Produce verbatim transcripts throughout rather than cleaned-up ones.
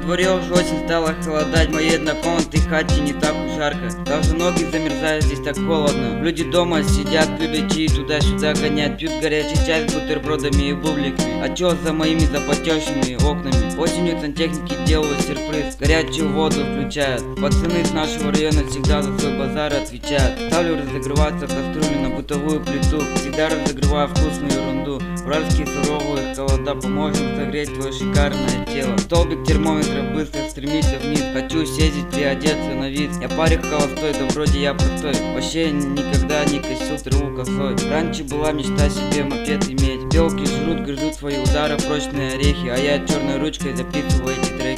дворе уже осень, стала холодать. В моей однокомнатной хате не так уж жарко. Даже ноги замерзают, здесь так холодно. Люди дома сидят, любят чаи туда-сюда гонять. Пьют горячий чай с бутербродами и бубликами. А чё за моими запотевшими окнами? Осенью сантехники делают сюрприз, горячую воду включают. Пацаны с нашего района всегда за свой базар отвечают. Ставлю разогреваться кастрюлю на бытовую плиту. Всегда разогреваю вкусную ерунду. Уральские суровые холода поможем согреть твое шикарное тело. Столбик термометра быстро стремится вниз. Хочу съездить, приодеться на вид. Я парик холостой, да вроде я простой. Вообще никогда не косил траву косой. Раньше была мечта себе мопед иметь. Белки жрут, грызут свои удары, прочные орехи. А я черной ручкой записываю эти треки.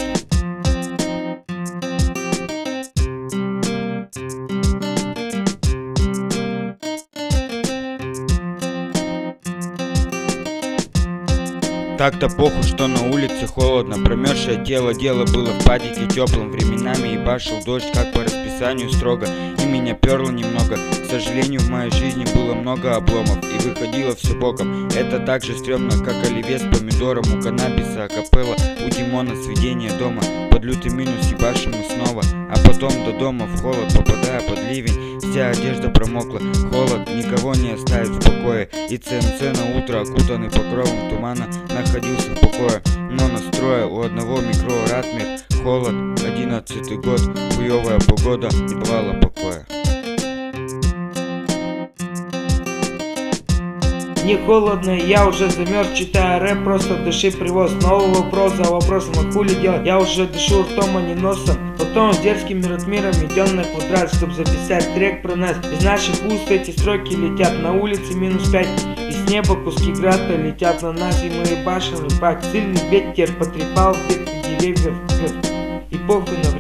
Так-то похуй, что на улице холодно. Промерзшее тело, дело было в падике теплым. Временами ебашил дождь, как по расписанию строго. И меня перло немного. К сожалению, в моей жизни было много обломов. И выходило все боком. Это так же стрёмно, как оливье с помидором. У каннабиса акапелла, у Димона сведение дома. Под лютый минус ебашим мы снова. А потом до дома в холод, попадая под ливень. Вся одежда промокла, холод никого не оставит в покое. И ЦМЦ на утро, окутанный покровом тумана, находился в покое. Но настроя у одного микро Ратмир. Холод, одиннадцатый год, хуевая погода, не бывало покоя. Не холодно, я уже замерз, читая рэп, просто дыши привоз. Новый вопрос за вопросом, а хули делать? Я уже дышу ртом, а не носом. Потом с дерзким миротмиром идем на квадрат, чтобы записать трек про нас. Из наших уст эти строки летят, на улице минус пять. И с неба куски града летят на нас, и мы ебашим и пак. Сильный ветер потрепал ветки деревьев. И похуй на